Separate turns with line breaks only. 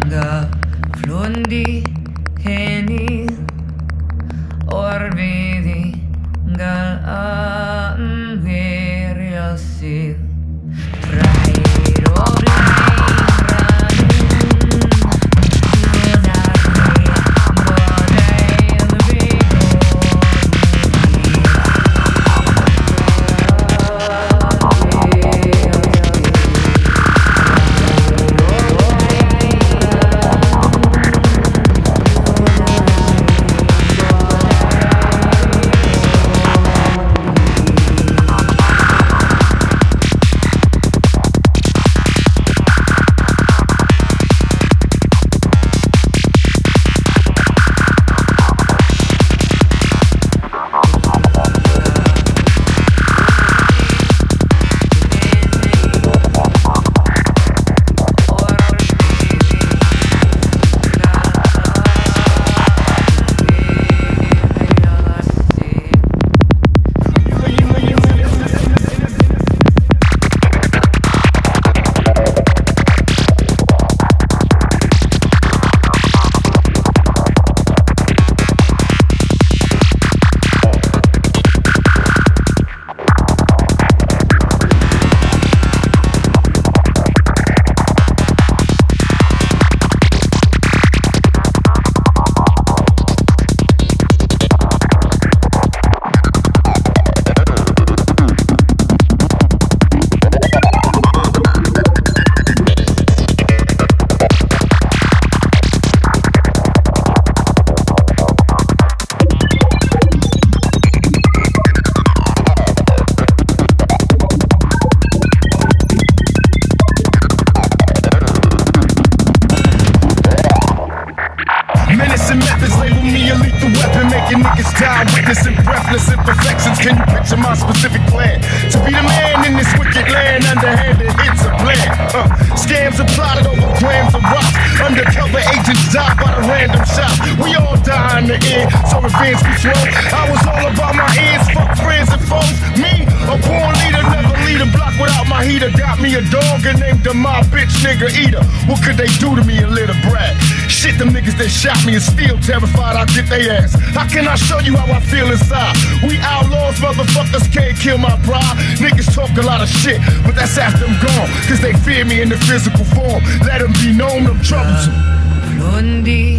Flundi heni orvidi gal an veriasil Trairo
Witnessing breathless imperfections. Can you picture my specific plan? To be the man in this wicked land, underhanded hits a plan. Scams are plotted over grams of rocks. Undercover agents die by the random shot. We all die in the end, so revenge be slow. I was all about my ends, fuck friends and foes. Me, a born leader, never lead a block without my heater. Got me a dog and named him my bitch nigga eater. What could they do to me, a little brat? Shit, them niggas that shot me is still terrified I'll get their ass. How can I show you how I feel inside? We outlaws, motherfuckers can't kill my pride. Niggas talk a lot of shit, but that's after I'm gone. Cause they fear me in the physical form. Let them be known I'm troublesome.